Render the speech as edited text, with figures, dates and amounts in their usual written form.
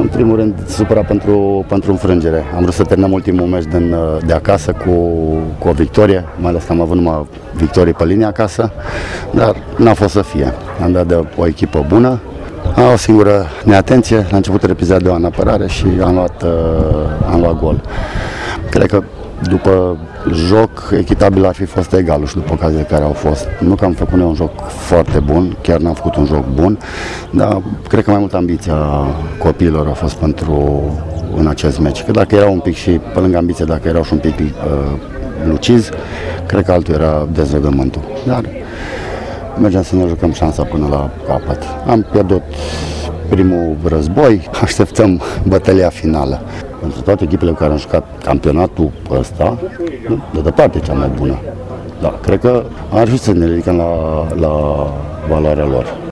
În primul rând, supărat pentru înfrângere. Am vrut să terminăm ultimul meci de acasă cu o victorie, mai ales că am avut numai victorii pe linia acasă, dar n-a fost să fie. Am dat de o echipă bună, o singură neatenție, la începutul episodului în apărare și am luat gol. Cred că după joc echitabil ar fi fost egal și după ocaziile care au fost. Nu că am făcut un joc foarte bun, chiar n-am făcut un joc bun, dar cred că mai mult ambiția copiilor a fost în acest meci. Că dacă erau un pic și, pe lângă ambiție, dacă erau și un pic lucizi, cred că altul era dezlegământul. Dar mergem să ne jucăm șansa până la capăt. Am pierdut primul război, așteptăm bătălia finală. Pentru toate echipele care au jucat campionatul ăsta, de departe cea mai bună. Da, cred că ar fi să ne ridicăm la valoarea lor.